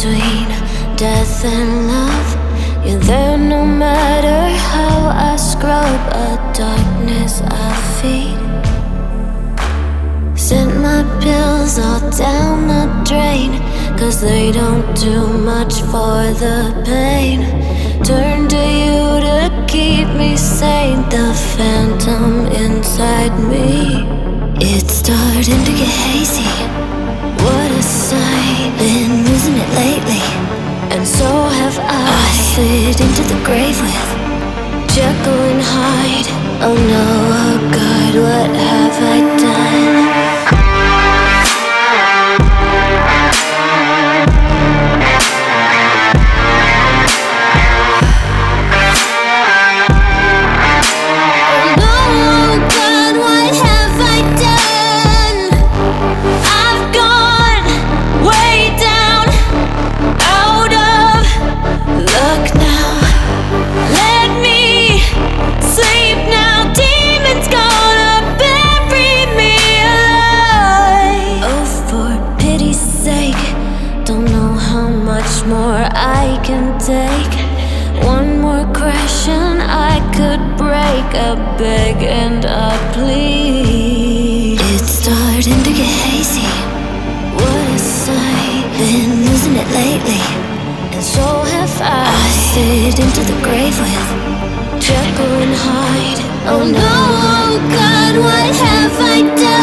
between death and love. You're there no matter how I scrub a darkness I feed. Sent my pills all down the drain, 'cause they don't do much for the pain. Turn to you to keep me sane, the phantom inside me. It's starting to get hazy. What a sight, been losing it lately, and so have I slid into the grave with Jekyll and Hyde. Oh no, oh God, what have I done? More I can take. One more crash and I could break. I beg and I plead. It's starting to get hazy. What a sight, been losing it lately, and so have I slid into the grave with Jekyll and Hyde. Oh no, oh God, what have I done?